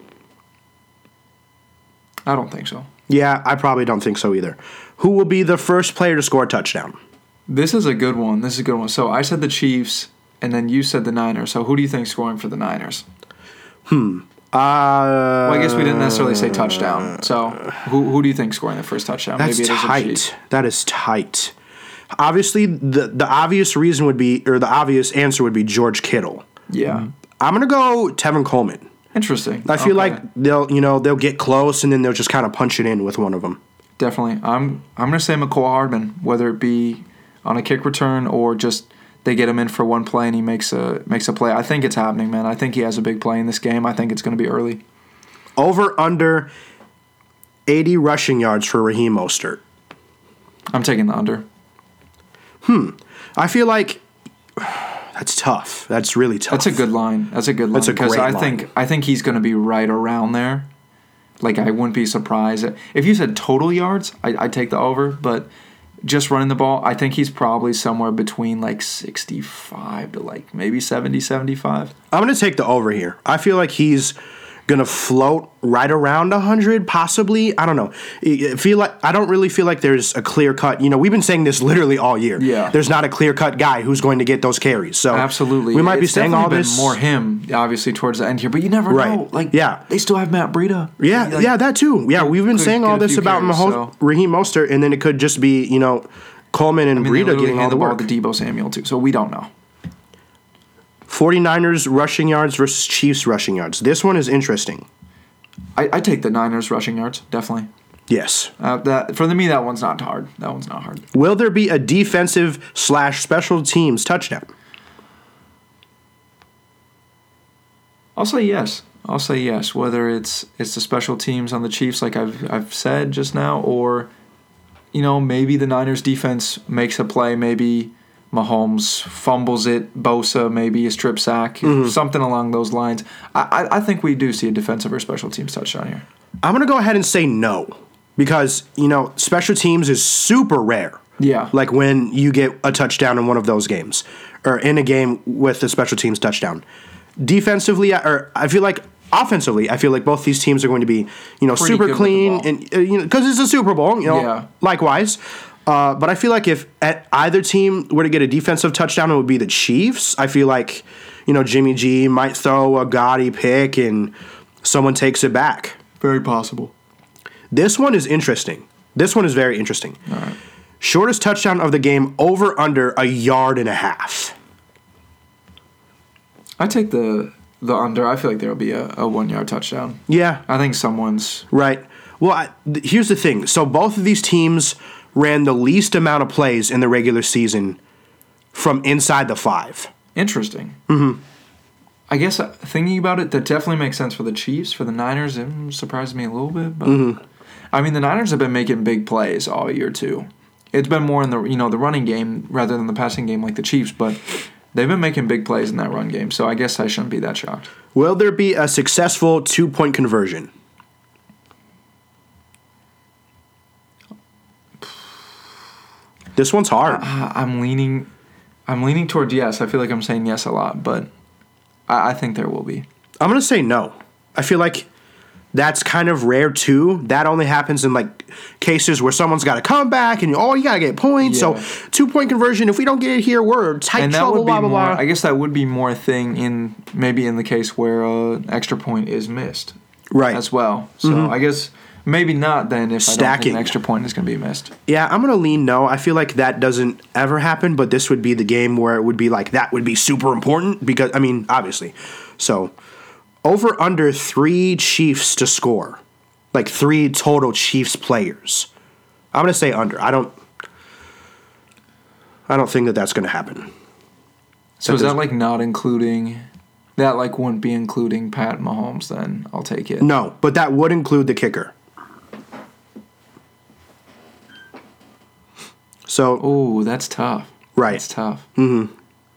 I don't think so. Yeah, I probably don't think so either. Who will be the first player to score a touchdown? This is a good one. This is a good one. So I said the Chiefs, and then you said the Niners. So who do you think is scoring for the Niners? Hmm. Uh, well, I guess we didn't necessarily say touchdown. So who who do you think is scoring the first touchdown? That's Maybe it is tight. That is tight. Obviously, the the obvious reason would be, or the obvious answer would be George Kittle. Yeah. I'm gonna go Tevin Coleman. Interesting. I feel okay. like they'll, you know, they'll get close and then they'll just kind of punch it in with one of them. Definitely. I'm I'm gonna say McCole Hardman, whether it be on a kick return or just they get him in for one play and he makes a makes a play. I think it's happening, man. I think he has a big play in this game. I think it's gonna be early. Over under eighty rushing yards for Raheem Mostert. I'm taking the under. Hmm. I feel like that's tough. That's really tough. That's a good line. That's a good line. That's a great I line. think I think he's going to be right around there. Like I wouldn't be surprised if you said total yards. I, I'd take the over, but just running the ball, I think he's probably somewhere between like sixty-five to like maybe seventy, seventy-five. I'm going to take the over here. I feel like he's going to float right around one hundred, possibly. I don't know. I feel like I don't really feel like there's a clear cut. You know, we've been saying this literally all year. Yeah. There's not a clear cut guy who's going to get those carries. So absolutely, we might it's be saying all this more him, obviously, towards the end here. But you never right. know. Like, yeah, they still have Matt Breida. Yeah, like, yeah, that too. Yeah, we've been saying all this about carries, Maho- so. Raheem Mostert, and then it could just be, you know, Coleman and I mean, they Breida literally getting all hand the the ball work. to Deebo Samuel too, so we don't know. 49ers rushing yards versus Chiefs rushing yards. This one is interesting. I, I take the Niners rushing yards, definitely. Yes. Uh, that for me, that one's not hard. That one's not hard. Will there be a defensive slash special teams touchdown? I'll say yes. I'll say yes. Whether it's it's the special teams on the Chiefs, like I've I've said just now, or you know maybe the Niners defense makes a play, maybe Mahomes fumbles it, Bosa maybe a strip sack, mm-hmm. something along those lines. I, I I think we do see a defensive or special teams touchdown here. I'm gonna go ahead and say no because you know special teams is super rare. Yeah, like when you get a touchdown in one of those games or in a game with a special teams touchdown. Defensively, or I feel like offensively, I feel like both these teams are going to be, you know, Pretty super clean, and uh, you know, because it's a Super Bowl, you know. Yeah. Likewise, uh, but I feel like if at either team were to get a defensive touchdown, it would be the Chiefs. I feel like, you know, Jimmy G might throw a gaudy pick and someone takes it back. Very possible. This one is interesting. This one is very interesting. All right. Shortest touchdown of the game, over under a yard and a half. I take the the under. I feel like there will be a, a one yard touchdown. Yeah, I think someone's right. Well, I, th- here's the thing. So both of these teams ran the least amount of plays in the regular season from inside the five. Interesting. Mm-hmm. I guess uh, thinking about it, that definitely makes sense for the Chiefs. For the Niners, it surprised me a little bit. But mm-hmm. I mean, the Niners have been making big plays all year too. It's been more in the you know the running game rather than the passing game like the Chiefs, but they've been making big plays in that run game. So I guess I shouldn't be that shocked. Will there be a successful two-point conversion? This one's hard. Uh, I'm leaning, I'm leaning toward yes. I feel like I'm saying yes a lot, but I, I think there will be. I'm gonna say no. I feel like that's kind of rare too. That only happens in like cases where someone's got to come back and oh, you gotta get points. Yeah. So two point conversion. If we don't get it here, we're tight and that trouble. would be Blah blah more, blah. I guess that would be more a thing in maybe in the case where an extra point is missed, right? As well. So mm-hmm. I guess maybe not then if Stacking. I don't think an extra point is going to be missed. Yeah, I'm gonna lean no. I feel like that doesn't ever happen, but this would be the game where it would be like that would be super important because I mean obviously. So over under three Chiefs to score. Like three total Chiefs players. I'm gonna say under. I don't. I don't think that that's gonna happen. So that is that like not including? That like wouldn't be including Pat Mahomes. Then I'll take it. No, but that would include the kicker. So. Oh, that's tough. Right. That's tough. Mm-hmm.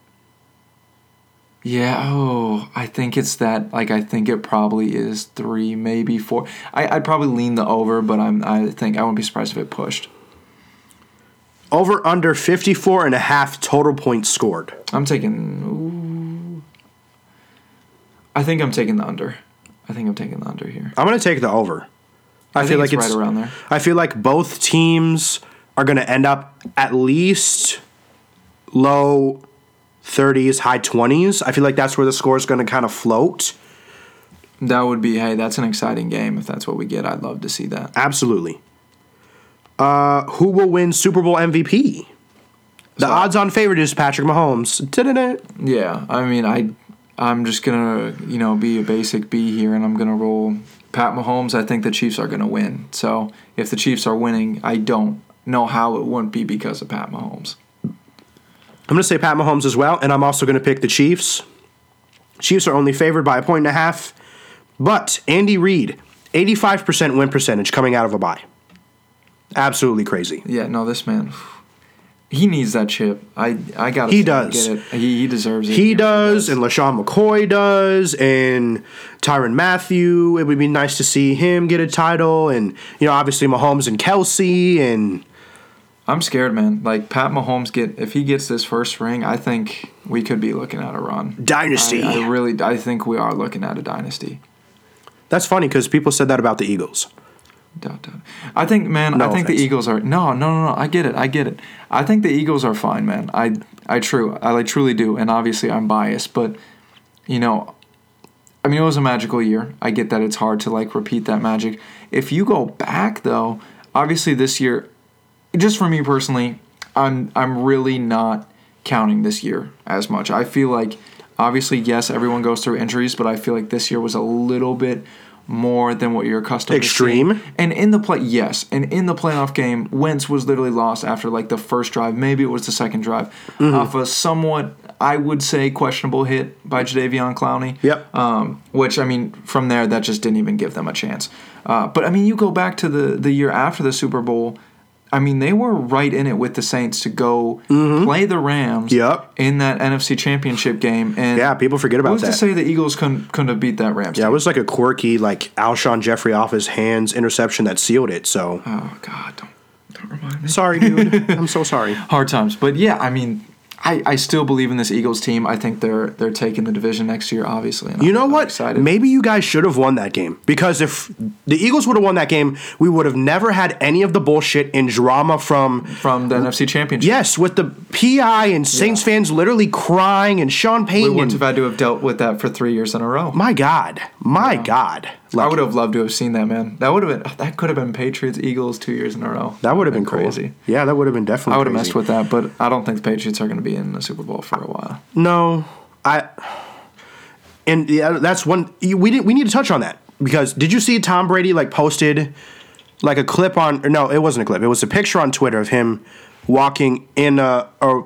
Yeah, oh, I think it's that, like, I think it probably is three, maybe four. I, I'd probably lean the over, but I'm, I think I wouldn't be surprised if it pushed. Over under fifty-four and a half total points scored. I'm taking, ooh. I think I'm taking the under. I think I'm taking the under here. I'm going to take the over. I, I feel think like it's it's right around there. I feel like both teams are going to end up at least low thirties, high twenties. I feel like that's where the score is going to kind of float. That would be, hey, that's an exciting game. If that's what we get, I'd love to see that. Absolutely. Uh, who will win Super Bowl M V P? The So- odds-on favorite is Patrick Mahomes. Ta-da-da. Yeah, I mean, I, I'm just going to, you know, be a basic B here, and I'm going to roll Pat Mahomes. I think the Chiefs are going to win. So if the Chiefs are winning, I don't know how it wouldn't be because of Pat Mahomes. I'm going to say Pat Mahomes as well, and I'm also going to pick the Chiefs. Chiefs are only favored by a point and a half, but Andy Reid, eighty-five percent win percentage coming out of a bye. Absolutely crazy. Yeah, no, this man, he needs that chip. I I got to He does. Get it. He, he deserves it. He does, and LaShawn McCoy does, and Tyrann Mathieu. It would be nice to see him get a title, and you know, obviously Mahomes and Kelsey, and I'm scared, man. Like Pat Mahomes get if he gets this first ring, I think we could be looking at a run. Dynasty. I, I really, I think we are looking at a dynasty. That's funny because people said that about the Eagles. Dot, dot. I think, man. No I think offense. the Eagles are no, no, no, no. I get it. I get it. I think the Eagles are fine, man. I, I true. I like truly do. And obviously, I'm biased, but you know, I mean, it was a magical year. I get that it's hard to like repeat that magic. If you go back though, obviously this year, just for me personally, I'm I'm really not counting this year as much. I feel like, obviously, yes, everyone goes through injuries, but I feel like this year was a little bit more than what you're accustomed Extreme. to seeing. And in the play, yes, and in the playoff game, Wentz was literally lost after like the first drive, maybe it was the second drive, mm-hmm. off a somewhat, I would say, questionable hit by Jadeveon Clowney. Yep. Um, which, I mean, from there, that just didn't even give them a chance. Uh, but, I mean, you go back to the, the year after the Super Bowl, I mean, they were right in it with the Saints to go mm-hmm. play the Rams yep. in that N F C Championship game. And yeah, people forget about who's that. Who's to say the Eagles couldn't, couldn't have beat that Rams Yeah, team? it was like a quirky, like, Alshon Jeffrey off his hands interception that sealed it, so. Oh, God, don't, don't remind me. Sorry, dude. I'm so sorry. Hard times. But, yeah, I mean, I, I still believe in this Eagles team. I think they're they're taking the division next year, obviously. And you I'm, know I'm what? excited. Maybe you guys should have won that game. Because if the Eagles would have won that game, we would have never had any of the bullshit and drama from... From the N F C Championship. Yes, with the P I and Saints yeah. fans literally crying and Sean Payton. We wouldn't have had to have dealt with that for three years in a row. My God. My yeah. God. Like, I would have loved to have seen that, man. That would have been that could have been Patriots Eagles two years in a row. That would have been, been crazy. Cool. Yeah, that would have been definitely. I would have crazy. messed with that, but I don't think the Patriots are going to be in the Super Bowl for a while. No, I. And yeah, that's one we didn't. We need to touch on that because did you see Tom Brady like posted like a clip on? Or no, it wasn't a clip. It was a picture on Twitter of him walking in a. a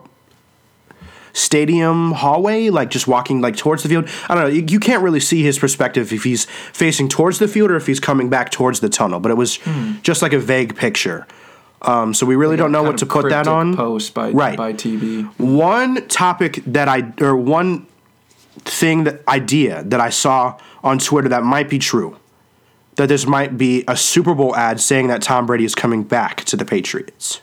stadium hallway, like just walking like towards the field. I don't know. You, you can't really see his perspective if he's facing towards the field or if he's coming back towards the tunnel. But it was hmm. just like a vague picture. Um, so we really like don't know what to put that on. Post by right. by T V. One topic that I or one thing that idea that I saw on Twitter that might be true. That this might be a Super Bowl ad saying that Tom Brady is coming back to the Patriots.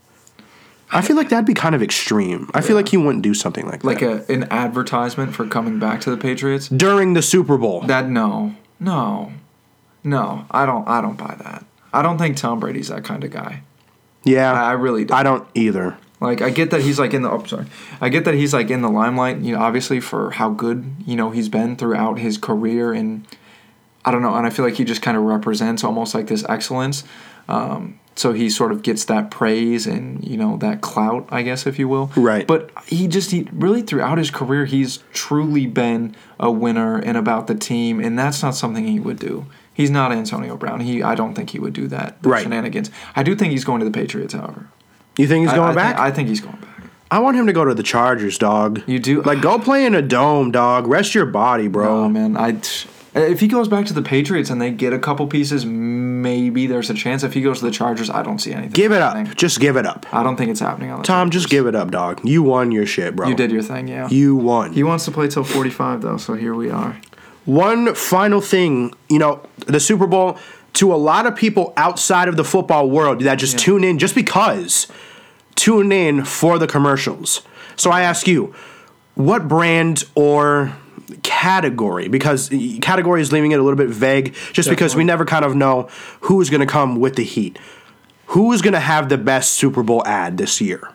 I feel like that'd be kind of extreme. I yeah. feel like he wouldn't do something like, like that. Like an advertisement for coming back to the Patriots? During the Super Bowl. That no. No. No. I don't I don't buy that. I don't think Tom Brady's that kind of guy. Yeah. I, I really don't. I don't either. Like I get that he's like in the oh, sorry. I get that he's like in the limelight, you know, obviously for how good, you know, he's been throughout his career and I don't know, and I feel like he just kind of represents almost like this excellence. Um So he sort of gets that praise and, you know, that clout, I guess, if you will. Right. But he just, he really throughout his career, he's truly been a winner and about the team, and that's not something he would do. He's not Antonio Brown. He, I don't think he would do that. Right. Shenanigans. I do think he's going to the Patriots, however. You think he's going I, I back? Think, I think he's going back. I want him to go to the Chargers, dog. You do? Like, go play in a dome, dog. Rest your body, bro. Oh, man. I... If he goes back to the Patriots and they get a couple pieces, maybe there's a chance. If he goes to the Chargers, I don't see anything. Give it happening. up. Just give it up. I don't think it's happening on the Tom, Chargers. just give it up, dog. You won your shit, bro. You did your thing, yeah. You won. He wants to play till forty-five, though, so here we are. One final thing, you know, the Super Bowl, to a lot of people outside of the football world that just yeah. tune in just because, tune in for the commercials. So I ask you, what brand or category, because category is leaving it a little bit vague just Definitely. Because we never kind of know who's going to come with the heat. Who's going to have the best Super Bowl ad this year?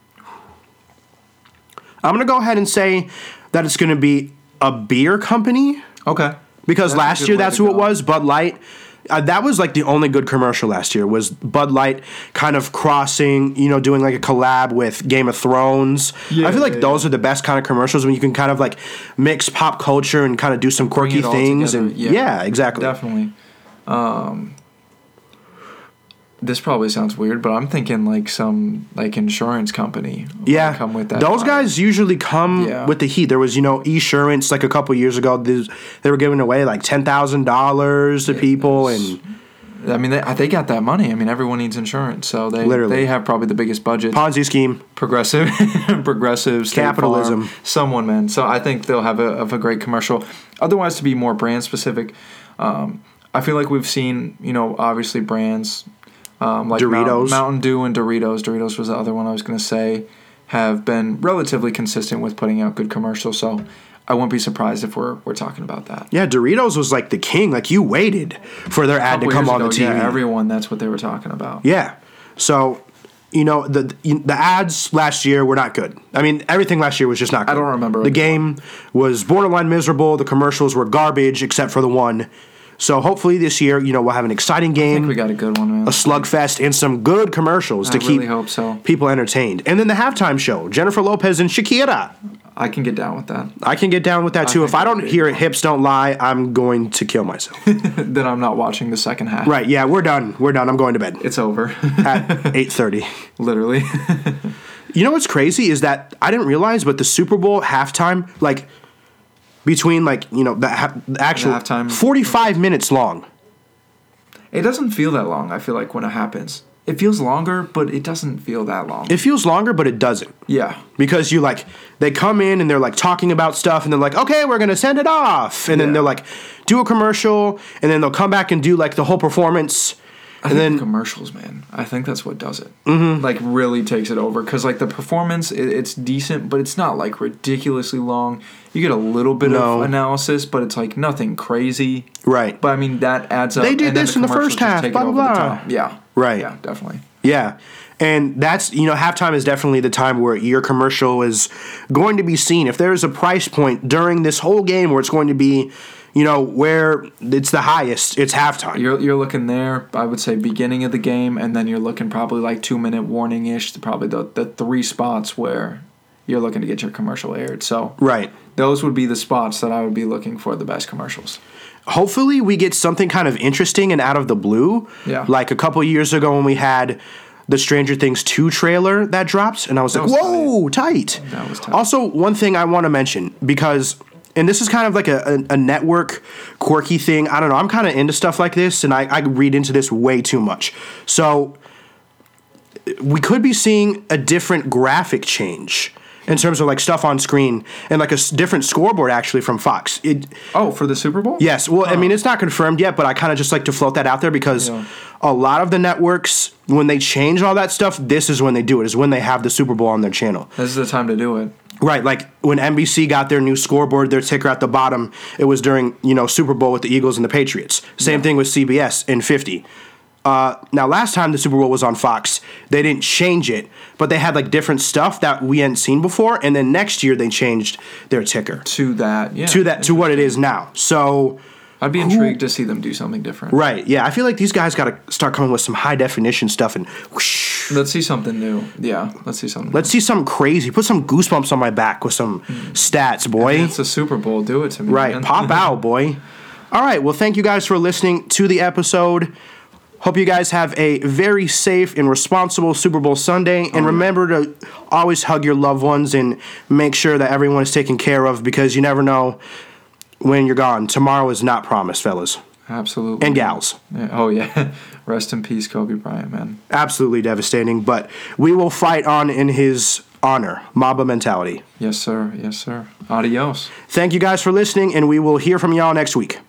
I'm going to go ahead and say that it's going to be a beer company. Okay. Because that's last year that's who go. it was, Bud Light. Uh, that was like the only good commercial last year was Bud Light kind of crossing, you know, doing like a collab with Game of Thrones. Yeah, I feel like yeah, those yeah. are the best kind of commercials when you can kind of like mix pop culture and kind of do some quirky things. And yeah. yeah, exactly. Definitely. Um, this probably sounds weird, but I'm thinking like some like insurance company. Yeah, come with that. Those vibe. guys usually come yeah. with the heat. There was, you know, Esurance like a couple years ago. They were giving away like ten thousand dollars to yeah, people, and I mean, they, they got that money. I mean, everyone needs insurance, so they Literally. they have probably the biggest budget. Ponzi scheme, progressive, progressive, capitalism, Farm, someone, man. So I think they'll have a of a great commercial. Otherwise, to be more brand specific, um, I feel like we've seen, you know, obviously brands. Um, like Doritos. Mountain, Mountain Dew and Doritos. Doritos was the other one I was going to say have been relatively consistent with putting out good commercials. So I won't be surprised if we're we're talking about that. Yeah, Doritos was like the king. Like you waited for their ad to come on ago, the T V. Yeah, everyone, that's what they were talking about. Yeah. So, you know, the the ads last year were not good. I mean, everything last year was just not good. I don't remember. The game was borderline miserable. The commercials were garbage except for the one So hopefully this year, you know, we'll have an exciting game. I think we got a good one, man. A slugfest and some good commercials I to really keep hope so. people entertained. And then the halftime show, Jennifer Lopez and Shakira. I can get down with that. I can get down with that I too. think If I don't that'd be hear it, hips don't lie, I'm going to kill myself. Then I'm not watching the second half. Right, yeah, we're done. We're done. I'm going to bed It's over. at eight thirty. Literally. You know what's crazy is that I didn't realize, but the Super Bowl halftime, like between like, you know, the, ha- the actual The halftime. forty-five minutes long. It doesn't feel that long, I feel like, when it happens. It feels longer, but it doesn't feel that long. It feels longer, but it doesn't. Yeah. Because you like, they come in and they're like talking about stuff and they're like, okay, we're going to send it off. And then Yeah. they'll like do a commercial and then they'll come back and do like the whole performance. I And think then the commercials, man. I think that's what does it. Mm-hmm. Like, really takes it over. Because, like, the performance, it, it's decent, but it's not, like, ridiculously long. You get a little bit No. of analysis, but it's, like, nothing crazy. Right. But, I mean, that adds up. They did and then this in the commercials first just half, take it blah, over blah, the blah. top. Yeah. Right. Yeah, definitely. Yeah. And that's, you know, halftime is definitely the time where your commercial is going to be seen. If there's a price point during this whole game where it's going to be, you know, where it's the highest, it's halftime. You're you're looking there, I would say, beginning of the game, and then you're looking probably like two-minute warning-ish, to probably the, the three spots where you're looking to get your commercial aired. So Right. those would be the spots that I would be looking for the best commercials. Hopefully we get something kind of interesting and out of the blue. Yeah. Like a couple years ago when we had the Stranger Things two trailer that dropped, and I was That like, was whoa, tight. That was tight. Also, one thing I want to mention, because, and this is kind of like a, a, a network quirky thing. I don't know. I'm kind of into stuff like this, and I, I read into this way too much. So we could be seeing a different graphic change in terms of like stuff on screen and like a s- different scoreboard actually from Fox. It, Oh, for the Super Bowl? Yes. Well, I mean, it's not confirmed yet, but I kind of just like to float that out there because Yeah. a lot of the networks, when they change all that stuff, this is when they do it, is when they have the Super Bowl on their channel. This is the time to do it. Right. Like when N B C got their new scoreboard, their ticker at the bottom, it was during, you know, Super Bowl with the Eagles and the Patriots. Same Yeah. thing with C B S in fifty. Uh, now, last time the Super Bowl was on Fox, they didn't change it, but they had like different stuff that we hadn't seen before. And then next year they changed their ticker To that, yeah. to that to what it is now. So. I'd be intrigued to see them do something different. Right, yeah. I feel like these guys got to start coming with some high definition stuff and whoosh. Let's see something new. Yeah, let's see something Let's see something crazy. Put some goosebumps on my back with some stats, boy. new. It's the Super Bowl. Do it to me. Right, man. pop out, boy. All right, well, thank you guys for listening to the episode. Hope you guys have a very safe and responsible Super Bowl Sunday. And remember to always hug your loved ones and make sure that everyone is taken care of because you never know when you're gone. Tomorrow is not promised, fellas. Absolutely. And gals. Yeah. Oh, yeah. Rest in peace, Kobe Bryant, man. Absolutely devastating, but we will fight on in his honor. Mamba mentality. Yes, sir. Yes, sir. Adios. Thank you guys for listening, and we will hear from y'all next week.